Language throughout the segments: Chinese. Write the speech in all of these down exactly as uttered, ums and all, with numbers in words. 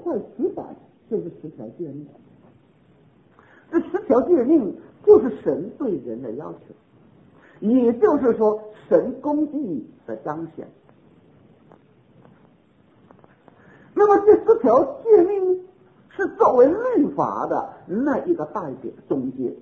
块石板就是十条诫命。这十条诫命就是神对人的要求，也就是说神公义的彰显。那么这十条诫命是作为律法的那一个代表中介，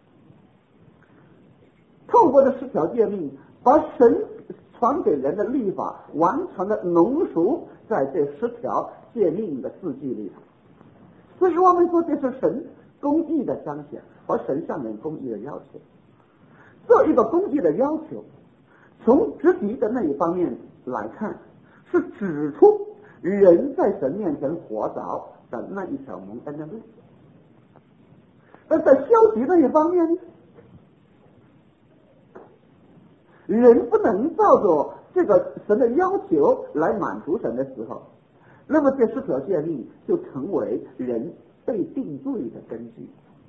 透过这十条诫命，把神传给人的律法完全的浓缩在这十条诫命的字句里头。所以我们说这是神公义的彰显和神向人公义的要求。这一个公义的要求，从直级的那一方面来看，是指出人在神面前活着的那一条蒙恩的路。而在消极那一方面，人不能照着这个神的要求来满足神的时候，那么这十条诫命就成为人被定罪的根据。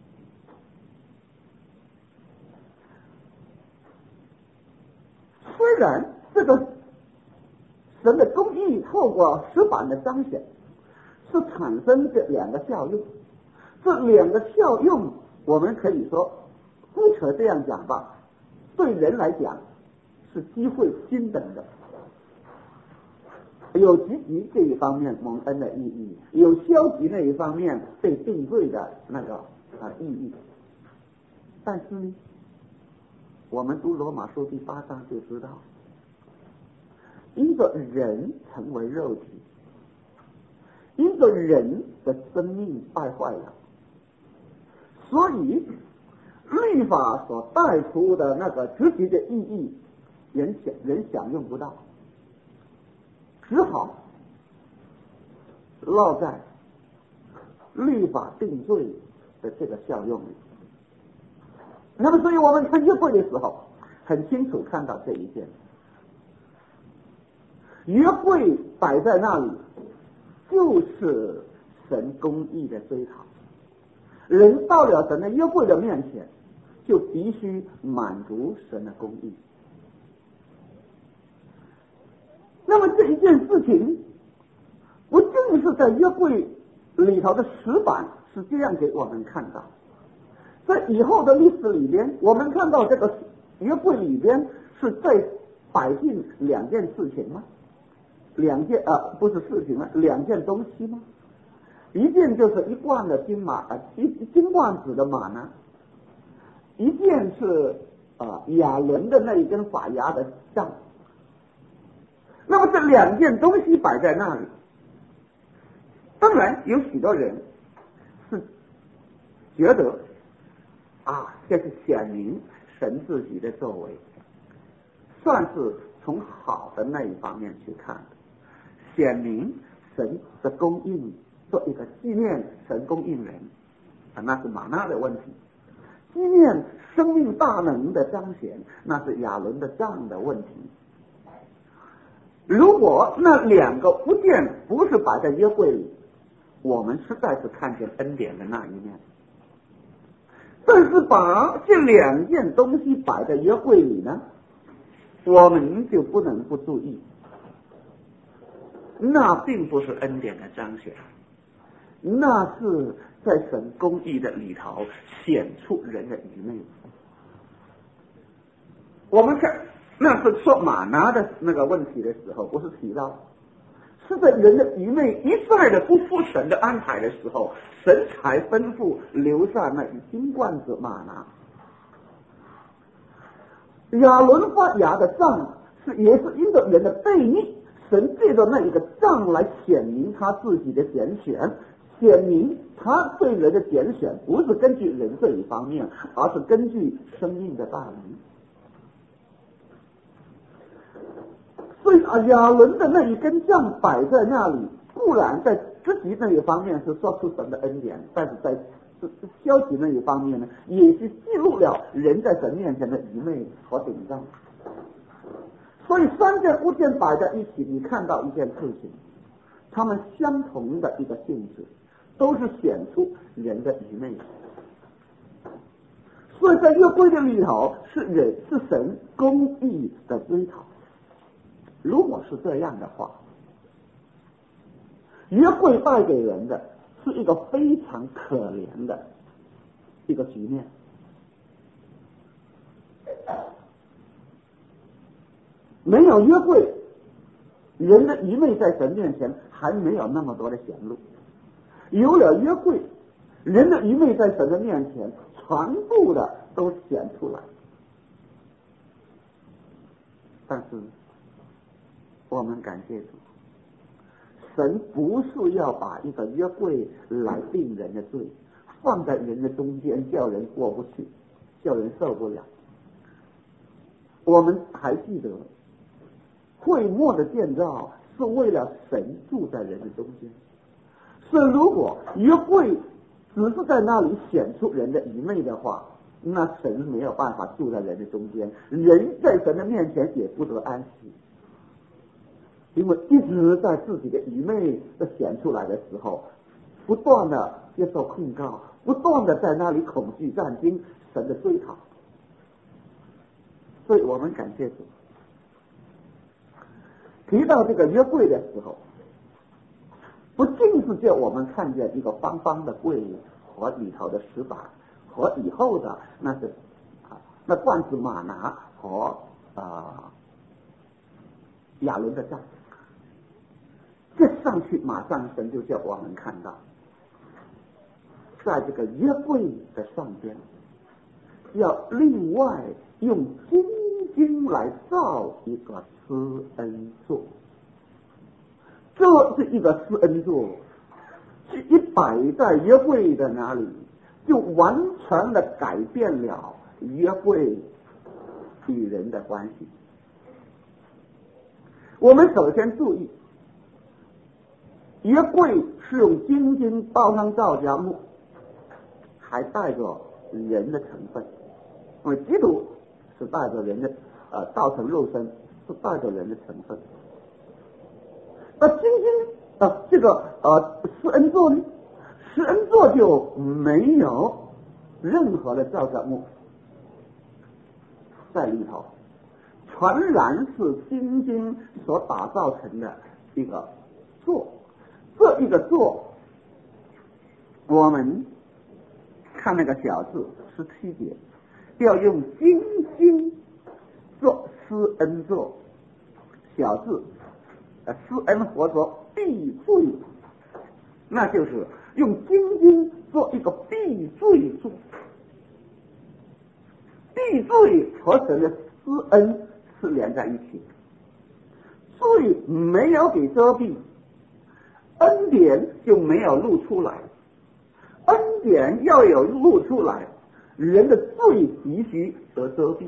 虽然这个神的公义透过石板的彰显是产生这两个效用，这两个效用我们可以说姑且这样讲吧，对人来讲是机会均等的，有积极这一方面蒙恩的意义，有消极那一方面被定罪的那个啊意义。但是呢，我们读罗马书第八章就知道，因着人成为肉体，因着人的生命败坏了，所以律法所带出的那个积极的意义人享人享用不到，只好落在律法定罪的这个效用里。那么所以我们看约柜的时候很清楚看到这一点，约柜摆在那里就是神公义的追讨，人到了神的约柜的面前就必须满足神的公义。那么这一件事情不正是在约柜里头的石板是这样给我们看到，在以后的历史里边，我们看到这个约柜里边是在摆进两件事情吗？两件啊，不是事情了，两件东西吗？一件就是一罐的金马啊，一金罐子的马呢，一件是啊亚伦的那一根法牙的杖。那么这两件东西摆在那里，当然有许多人是觉得啊，这是显明神自己的作为，算是从好的那一方面去看的，显明神的供应，做一个纪念神供应人啊，那是玛纳的问题；纪念生命大能的彰显，那是亚伦的杖的问题。如果那两个物件不是摆在约柜里，我们实在是看见恩典的那一面。但是把这两件东西摆在约柜里呢，我们就不能不注意，那并不是恩典的彰显，那是在神公义的里头显出人的愚昧。我们看那是说玛拿的那个问题的时候，不是提到是在人的愚昧一再的不服神的安排的时候，神才吩咐留下那一金罐子玛拿。亚伦发芽的杖是也是因着人的悖逆，神借着那一个杖来显明他自己的拣选，显明他对人的拣选不是根据人这一方面，而是根据生命的大能。所以啊，亚伦的那一根杖摆在那里，固然在积极那一方面是说出神的恩典，但是在消极那一方面呢，也是记录了人在神面前的愚昧和顶撞。所以三件物件摆在一起，你看到一件事情，它们相同的一个性质，都是显出人的愚昧。所以在约柜的里头是人是神公义的追讨。如果是这样的话， 约柜带给人的是一个非常可怜的一个局面。没有约柜，人的愚昧在神面前还没有那么多的显露；有了约柜，人的愚昧在神的面前全部的都显出来。但是我们感谢主，神不是要把一个约柜来定人的罪，放在人的中间，叫人过不去，叫人受不了。我们还记得会幕的建造是为了神住在人的中间，所以如果约柜只是在那里显出人的愚昧的话，那神没有办法住在人的中间，人在神的面前也不得安息，因为一直在自己的愚昧的显出来的时候，不断的接受控告，不断的在那里恐惧战惊神的追讨。所以我们感谢主，提到这个约柜的时候，不仅是叫我们看见一个方方的柜和里头的石板和以后的那是啊那罐子玛拿和啊亚伦的杖，这上去马上神就叫我们看到，在这个约柜的上边要另外用金金来造一个施恩座，这是一个施恩座，一摆在约柜的那里，就完全的改变了约柜与人的关系。我们首先注意，约柜是用金金包上皂荚木，还带着人的成分，因为基督是带着人的呃道成肉身，是带着人的成分。那金金啊这个呃施恩座呢，施恩座就没有任何的皂荚木在里头，全然是金金所打造成的一个座。这一个座，我们看那个小字十七节，要用金金做施恩座，小字呃施恩活作避罪，那就是用金金做一个避罪座。避罪和神的施恩是连在一起，罪没有给遮蔽，恩典就没有露出来，恩典要有露出来，人的罪必须得遮蔽。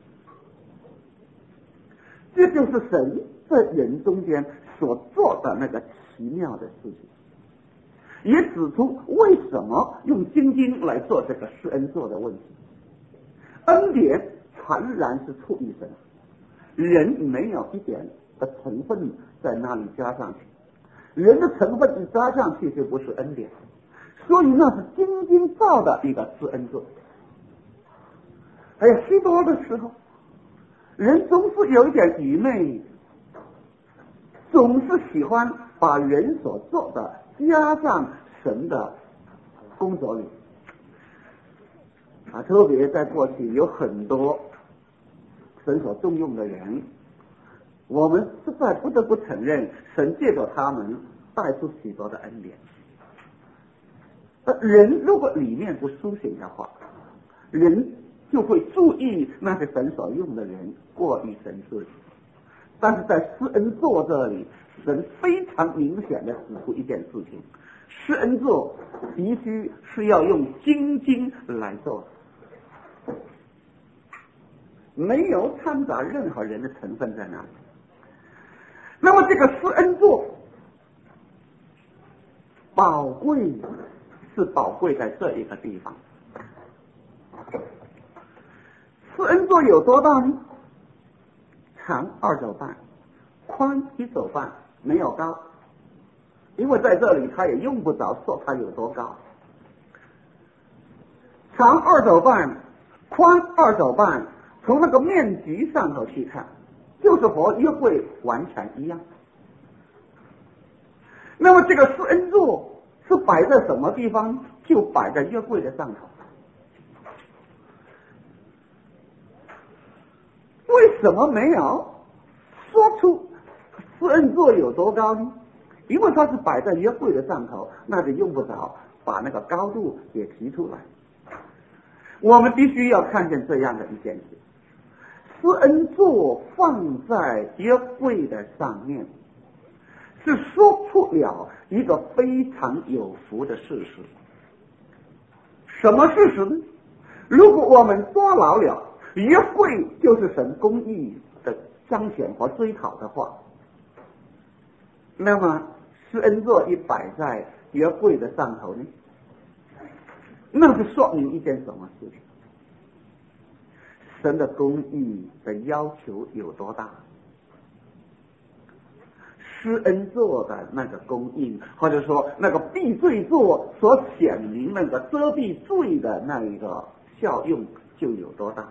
这就是神在人中间所做的那个奇妙的事情，也指出为什么用金金来做这个施恩座的问题。恩典全然是出于神，人没有一点的成分在那里加上去，人的成分一加上去就不是恩典，所以那是金金造的一个施恩座。还有许多的时候，人总是有一点愚昧，总是喜欢把人所做的加上神的工作里啊，特别在过去有很多神所重用的人，我们实在不得不承认，神借着他们带出许多的恩典。呃，人如果里面不苏醒的话，人就会注意那些神所用的人过于神智。但是在施恩座这里，神非常明显的指出一件事情：施恩座必须是要用金金来做的，没有掺杂任何人的成分在那里。那么这个施恩座宝贵是宝贵在这一个地方。施恩座有多大呢？长二肘半，宽一肘半，没有高，因为在这里他也用不着说它有多高。长二肘半，宽二肘半，从那个面积上头去看，就是和约柜完全一样。 那么这个施恩座是摆在什么地方？就摆在约柜的上头。为什么没有说出施恩座有多高呢？因为它是摆在约柜的上头，那就用不着把那个高度也提出来。我们必须要看见这样的一件事：施恩座放在约柜的上面，是说出了一个非常有福的事实。什么事实呢？如果我们抓牢了约柜就是神公义的彰显和追讨的话，那么施恩座一摆在约柜的上头呢，那是说明一件什么事情？神的公义的要求有多大？施恩座的那个供应，或者说那个避罪座所显明那个遮蔽罪的那一个效用就有多大？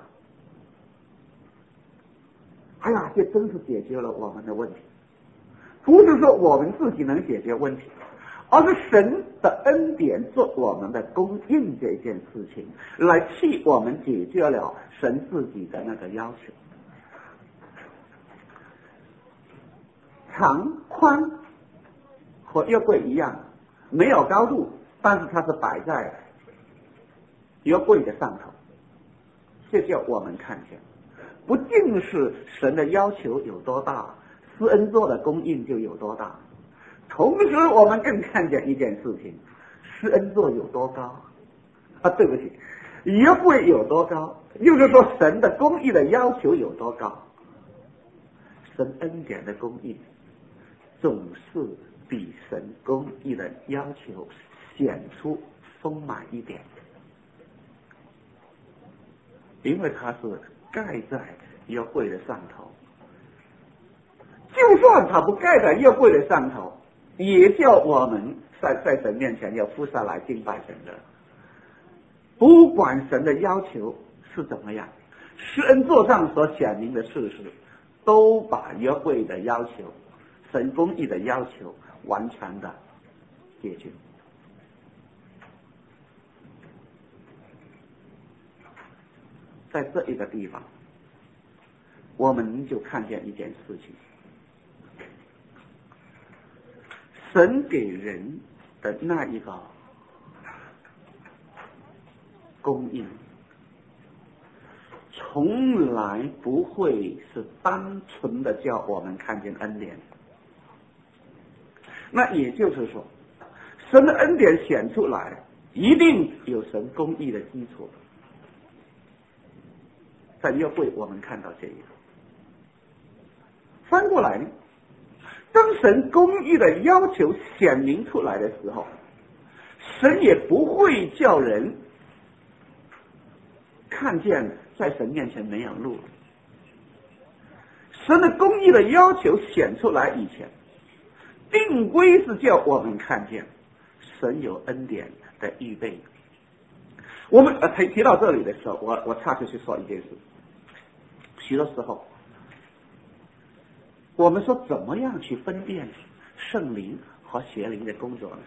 哎呀，这真是解决了我们的问题。不是说我们自己能解决问题，而是神的恩典做我们的供应这件事情，来替我们解决了神自己的那个要求。长宽和约柜一样，没有高度，但是它是摆在约柜的上头。这叫我们看见，不仅是神的要求有多大，施恩座的供应就有多大。同时我们更看见一件事情：施恩座有多高啊？对不起，约柜有多高？又是说神的公义的要求有多高？神恩典的公义总是比神公义的要求显出丰满一点，因为它是盖在约柜的上头。就算它不盖在约柜的上头，也叫我们在在神面前要俯下来敬拜神的。不管神的要求是怎么样，施恩座上所显明的事实，都把约柜的要求、神公义的要求完全的解决。在这一个地方，我们就看见一件事情：神给人的那一个供应，从来不会是单纯的叫我们看见恩典。那也就是说，神的恩典显出来，一定有神公义的基础。在约柜我们看到这一个。翻过来呢，当神公义的要求显明出来的时候，神也不会叫人看见在神面前没有路。神的公义的要求显出来以前，定规是叫我们看见神有恩典的预备。我们呃提提到这里的时候，我我插出去说一件事。许多时候，我们说怎么样去分辨圣灵和邪灵的工作呢？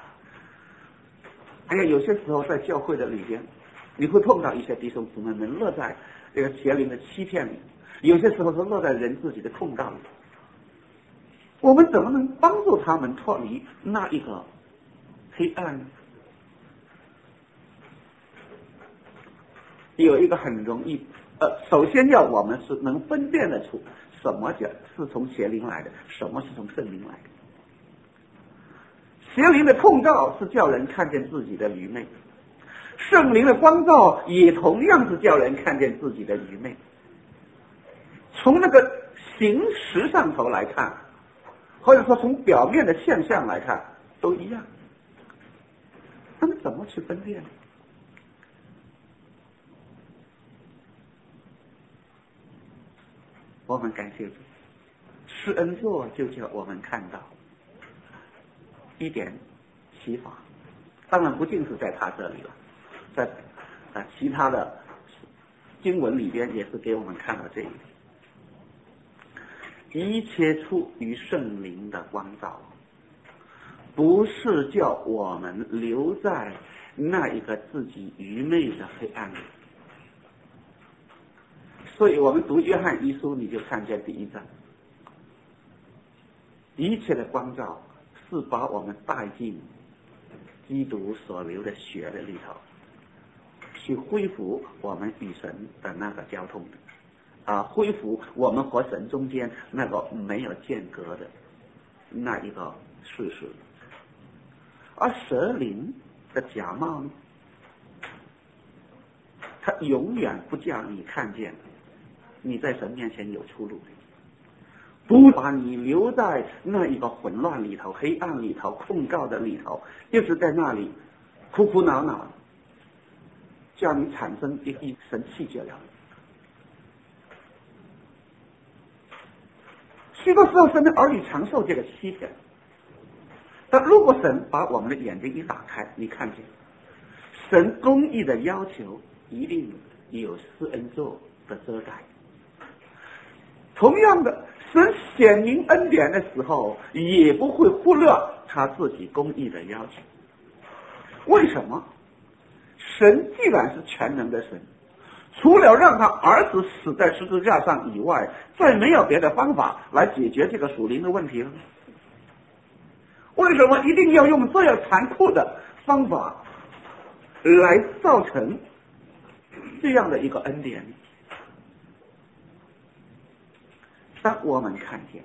哎呀，有些时候在教会的里边，你会碰到一些弟兄姊妹们落在这个邪灵的欺骗里，有些时候是落在人自己的控告里。我们怎么能帮助他们脱离那一个黑暗？有一个很容易，呃，首先要我们是能分辨得出什么叫是从邪灵来的，什么是从圣灵来的。邪灵的控告是叫人看见自己的愚昧，圣灵的光照也同样是叫人看见自己的愚昧。从那个形实上头来看，或者说从表面的现象来看，都一样。那么怎么去分辨呢？我们感谢主，施恩座就叫我们看到一点启发。当然不仅是在他这里了，在啊其他的经文里边也是给我们看到这一点。一切出于圣灵的光照， 不是叫我们留在那一个自己愚昧的黑暗里。所以我们读约翰一书，你就看见第一章，一切的光照是把我们带进基督所流的血的里头，去恢复我们与神的那个交通的啊，恢复我们和神中间那个没有间隔的那一个事实。而蛇灵的假冒呢，他永远不叫你看见你在神面前有出路，不把你留在那一个混乱里头、黑暗里头、控告的里头，就是在那里苦苦恼恼，叫你产生一一神弃绝了。许多时候神的儿女常受这个欺骗，但如果神把我们的眼睛一打开，你看见神公义的要求一定有施恩座的遮盖。同样的，神显明恩典的时候，也不会忽略他自己公义的要求。为什么？神既然是全能的神，除了让他儿子死在十字架上以外，再没有别的方法来解决这个属灵的问题了。为什么一定要用这样残酷的方法来造成这样的一个恩典？当我们看见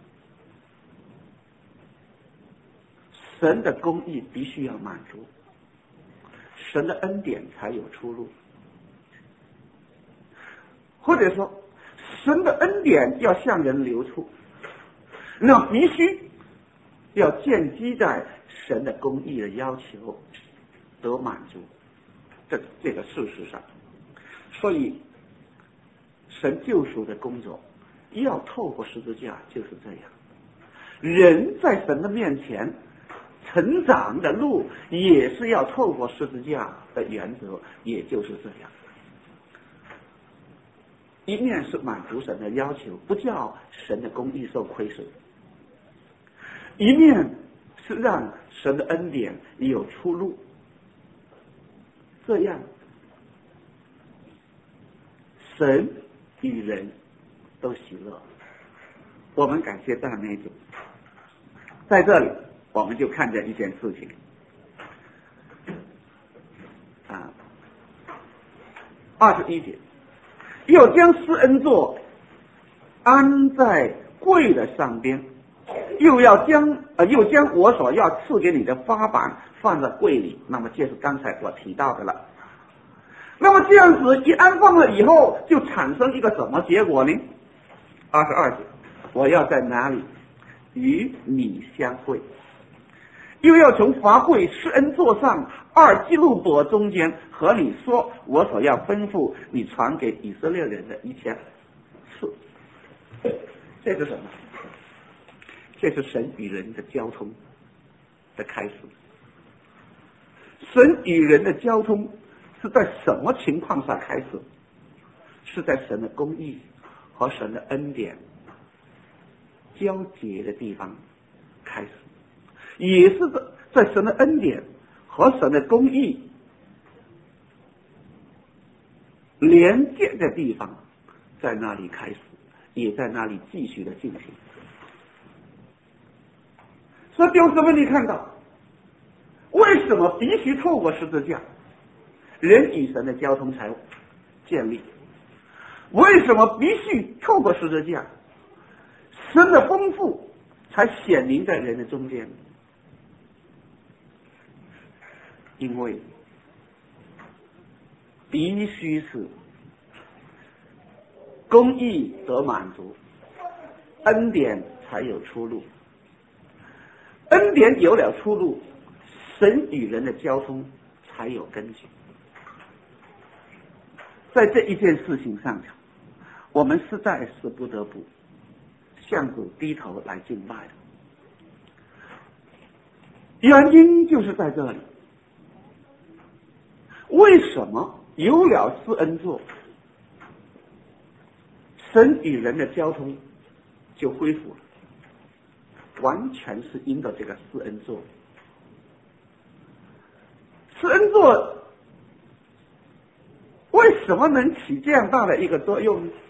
神的公义必须要满足，神的恩典才有出路，或者说神的恩典要向人流出，那必须要建基在神的公义的要求得满足这这个事实上。所以神救赎的工作要透过十字架，就是这样。人在神的面前成长的路也是要透过十字架的原则，也就是这样。一面是满足神的要求，不叫神的公义受亏损；一面是让神的恩典有出路，这样神与人都喜乐。我们感谢赞美主。在这里我们就看见一件事情啊，二十一节，又将施恩座安在柜的上边，又要将呃又将我所要赐给你的法版放在柜里。那么就是刚才我提到的了。那么这样子一安放了以后，就产生一个什么结果呢？二十二节，我要在哪里与你相会？又要从法柜施恩座上二基路伯中间和你说我所要吩咐你传给以色列人的一切事。这是什么？这是神与人的交通的开始。神与人的交通是在什么情况下开始？是在神的公义和神的恩典交结的地方开始，也是在神的恩典和神的公义连接的地方，在那里开始，也在那里继续的进行。所以弟兄姊妹，你看到为什么必须透过十字架，人与神的交通才建立？为什么必须透过十字架，神的丰富才显明在人的中间？因为必须是公义得满足，恩典才有出路。恩典有了出路，神与人的交通才有根据。在这一件事情上，我们实在是不得不向主低头来敬拜的。原因就是在这里。为什么有了施恩座，神与人的交通就恢复了？完全是因着这个施恩座施恩座为什么能起这样大的一个作用呢？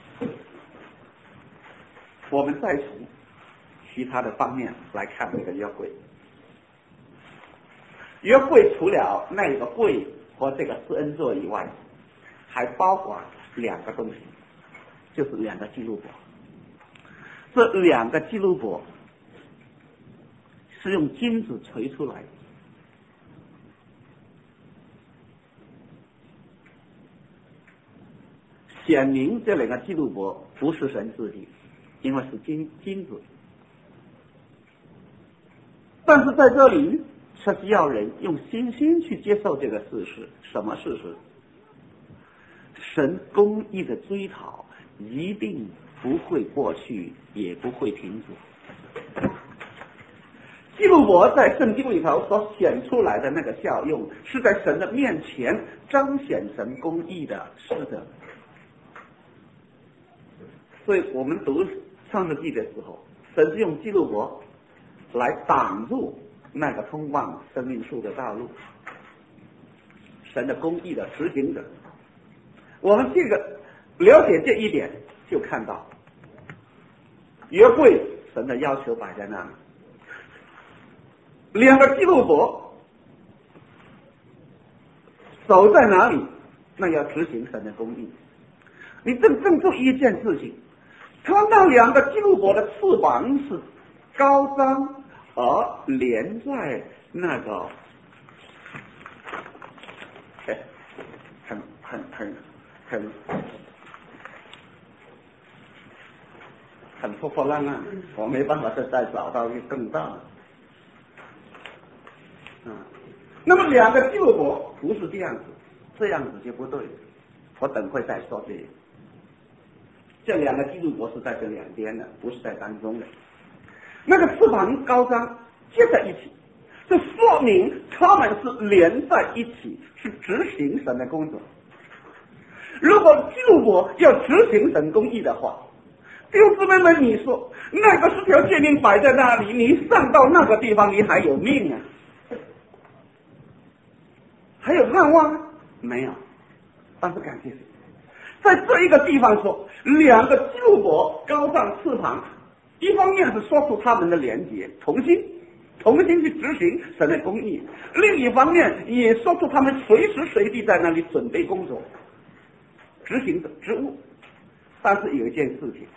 我们再从其他的方面来看这个约柜。约柜除了那个柜和这个施恩座以外，还包括两个东西，就是两个基路伯。这两个基路伯是用金子锤出来的，显明这两个基路伯不是神自己，因为是金金子。但是在这里却是要人用信心去接受这个事实。什么事实？神公义的追讨一定不会过去，也不会停止。基路伯在圣经里头所显出来的那个效用，是在神的面前彰显神公义的使者。所以我们读创世纪的时候，神是用基路伯来挡住那个通往生命树的道路，神的公义的实行者。我们这个了解这一点，就看到约柜神的要求摆在那里，两个基路伯守在哪里，那要执行神的公义。你正正注意一件事情，看到两个基路伯的翅膀是高张而连在那个很很很很很破破烂烂，我没办法再再找到一个更大的。嗯，那么两个基路伯不是这样子，这样子就不对。我等会再说这个。这两个基路伯是在这两边的，不是在当中的。那个翅膀高张接在一起，这说明他们是连在一起，是执行神的工作。如果基路伯要执行神公义的话，弟兄姊妹们，你说那个十条诫命摆在那里，你上到那个地方，你还有命啊？还有盼望啊？没有。但是感谢神，在这一个地方说，两个基路伯高上翅膀，一方面是说出他们的连结，同心同心去执行神的公义；另一方面也说出他们随时随地在那里准备工作，执行的职务。但是有一件事情，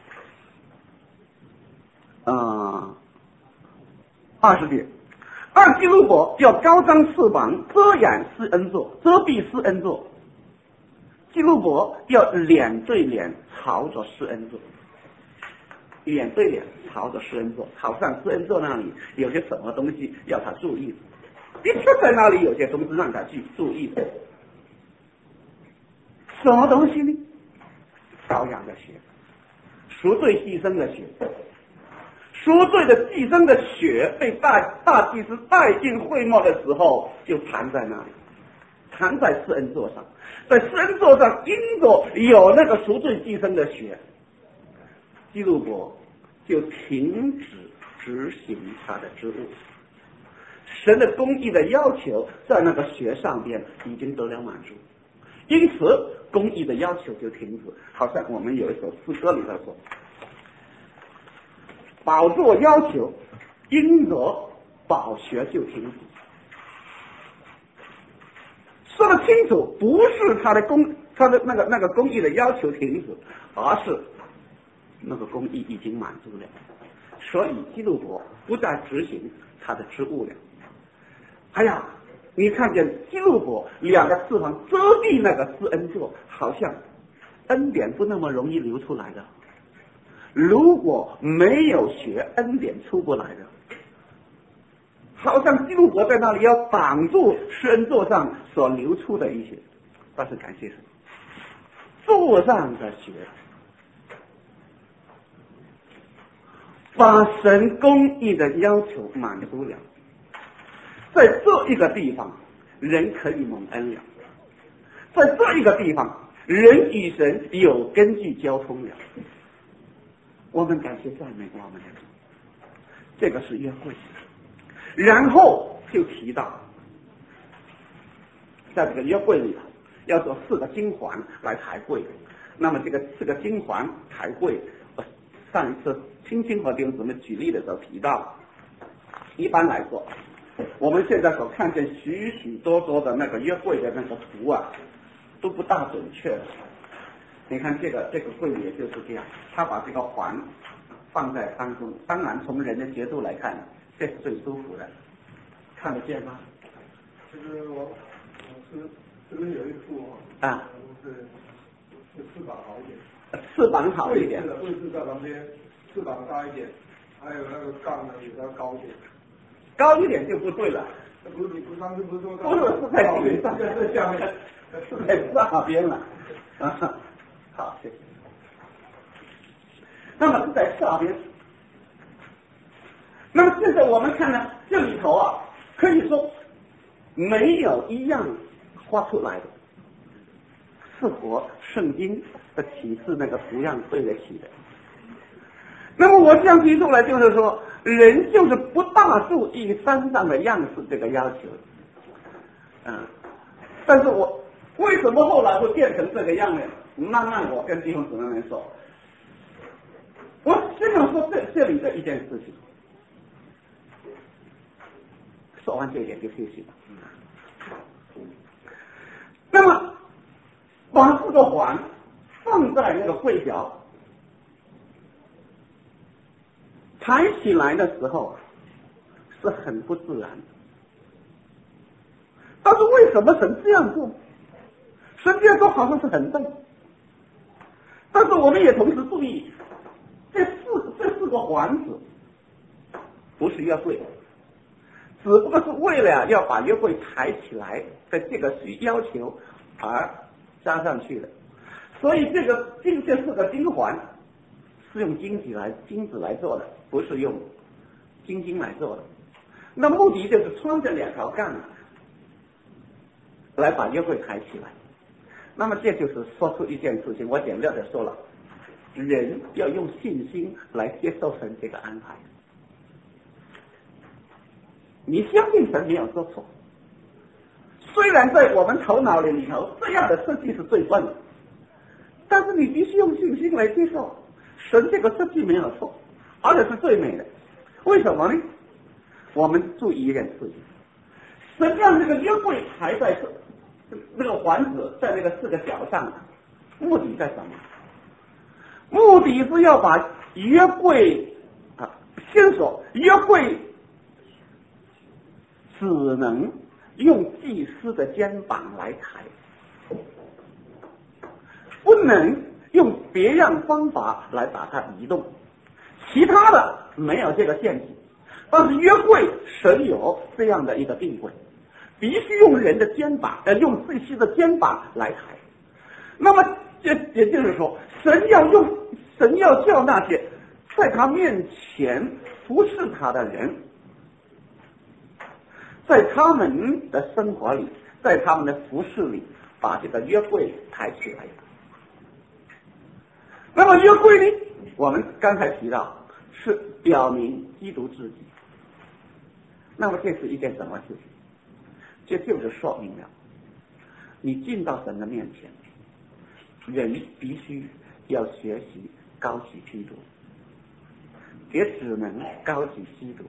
啊，二十节，二基路伯要高张翅膀，遮掩施恩座，遮蔽施恩座。基路伯要脸对脸朝着施恩座，脸对脸朝着施恩座，好像施恩座那里有些什么东西要他注意，的确在那里有些东西让他去注意的。什么东西呢？羔羊的血，赎罪祭牲的血。赎罪的祭牲的血被大大祭司带进会幕的时候，就藏在那里，藏在施恩座上。在施恩座上因着有那个赎罪祭牲的血，基路伯就停止执行他的职务。神的公义的要求在那个血上边已经得了满足，因此公义的要求就停止。好像我们有一首诗歌里头说，宝座要求因着宝血就停止。说得清楚，不是他的公他的那个那个公义的要求停止，而是那个公义已经满足了，所以基路伯不再执行他的职务了。哎呀，你看见基路伯两个翅膀遮蔽那个施恩座，好像恩典不那么容易流出来的。如果没有血，恩典出不来的。好像基路伯在那里要挡住施恩座上所流出的一些，但是感谢神，座上的血把神公义的要求满足了。在这一个地方，人可以蒙恩了；在这一个地方，人与神有根据交通了。我们感谢赞美我们的主，这个是约会。然后就提到在这个约柜里头要做四个金环来抬柜。那么这个四个金环抬柜，我上一次轻轻和弟兄姊妹举例的时候提到，一般来说，我们现在所看见许许多多的那个约柜的那个图啊，都不大准确的。你看这个这个柜也就是这样，他把这个环放在当中，当然从人的角度来看，这是最舒服的，看得见吗？ 这个我我是这边有一幅啊， 是是翅膀好一点， 翅膀好一点， 位置在旁边，翅膀大一点，还有那个杠呢也要高一点， 高一点就不对了。 不是你不上次不是说不是是在顶上， 在在下面， 是在上边了。啊，好，谢谢。那么是在下边。那么现在我们看呢，这里头啊，可以说没有一样画出来的是和圣经的启示那个图样对得起的。那么我这样提出来，就是说，人就是不大注意山上的样式这个要求，嗯，但是我为什么后来会变成这个样呢？慢慢我跟弟兄姊妹们说，我先想说这这里的一件事情，说完这一点就休息了。那么把这个环放在那个柜角抬起来的时候是很不自然的，但是为什么神这样做？神这样做好像是很对，但是我们也同时注意，这四这四个环子不是约柜，只不过是为了要把约柜抬起来的这个需要求而加上去的，所以这个这这四个金环是用金子来金子来做的，不是用金金来做的。那目的就是穿着两条杠来把约柜抬起来。那么这就是说出一件事情，我简略的说了，人要用信心来接受神这个安排。你相信神没有做错，虽然在我们头脑里里头这样的设计是最笨的，但是你必须用信心来接受神这个设计没有错，而且是最美的。为什么呢？我们注意一件事情，神让这个约柜抬在那个环子在那个四个角上，目的在什么？目的是要把约柜啊，先说约柜只能用祭司的肩膀来抬，不能用别样方法来把它移动，其他的没有这个限制。但是约柜神有这样的一个定规，必须用人的肩膀，呃，用祭司的肩膀来抬。那么这也就是说，神要用神要叫那些在他面前服侍他的人，在他们的生活里，在他们的服饰里，把这个约柜抬起来。那么约柜呢，我们刚才提到是表明基督自己。那么这是一件什么事情？这就是说明了，你进到神的面前，人必须要学习高举基督，也只能高举基督。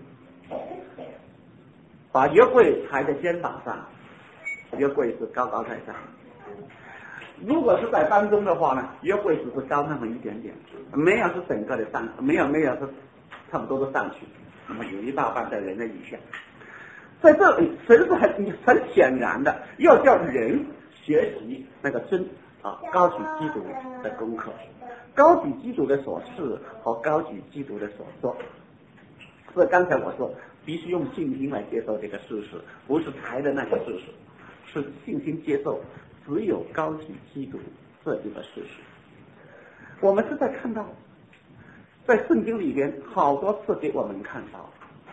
把约柜抬在肩膀上，约柜是高高在上。如果是在当中的话呢，约柜只是高那么一点点，没有是整个的上，没有没有是差不多都上去，那么有一大半在人的以下。在这里，神是很很显然的要叫人学习那个真啊高举基督的功课，高举基督的所事和高举基督的所做。所以刚才我说，必须用信心来接受这个事实，不是抬的那个事实，是信心接受只有高举基督这一个事实。我们是在看到，在圣经里边好多次给我们看到，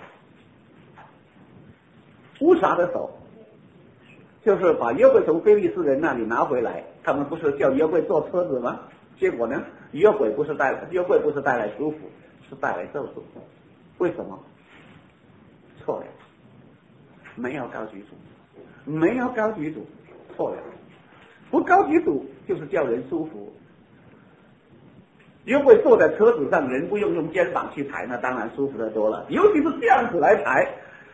乌撒的手就是把约柜从非利士人那里拿回来，他们不是叫约柜坐车子吗？结果呢，约柜不是带来约柜不是带来舒服，是带来咒诅。为什么？错了，没有高举主，没有高举主， 错了。不高举主就是叫人舒服。约柜坐在车子上，人不用用肩膀去抬，那当然舒服得多了。尤其是这样子来抬，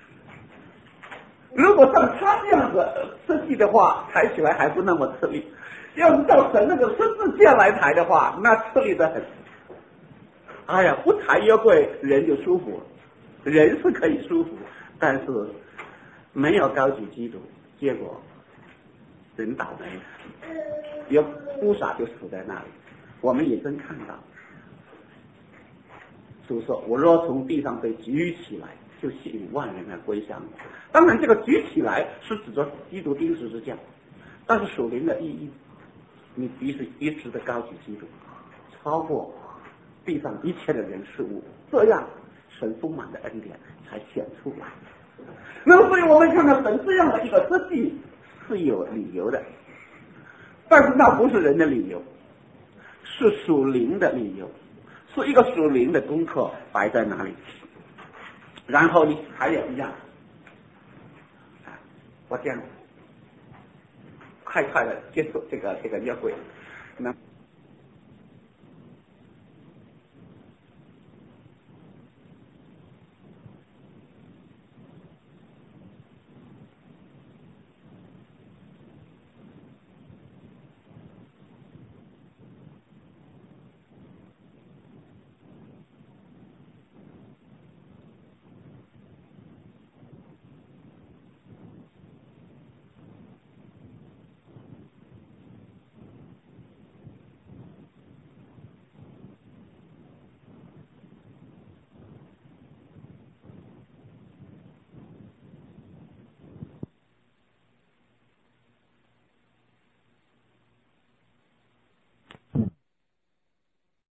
如果像他这样子设计的话，抬起来还不那么吃力。要是照成那个十字架来抬的话，那吃力得很。哎呀，不抬约柜人就舒服，人是可以舒服，但是没有高举基督，结果人倒霉，有不少就死在那里。我们也真看到，主说：“我若从地上被举起来，就吸引万人来归向我。”当然，这个举起来是指着基督钉十字架，但是属灵的意义，你必须一直的高举基督，超过地上一切的人事物，这样神丰满的恩典才显出来。那么，所以我们看到神这样的一个设计是有理由的，但是那不是人的理由。是属灵的理由，是一个属灵的功课摆在哪里。然后你还有一样，啊，我这样快快的结束这个这个约会，那。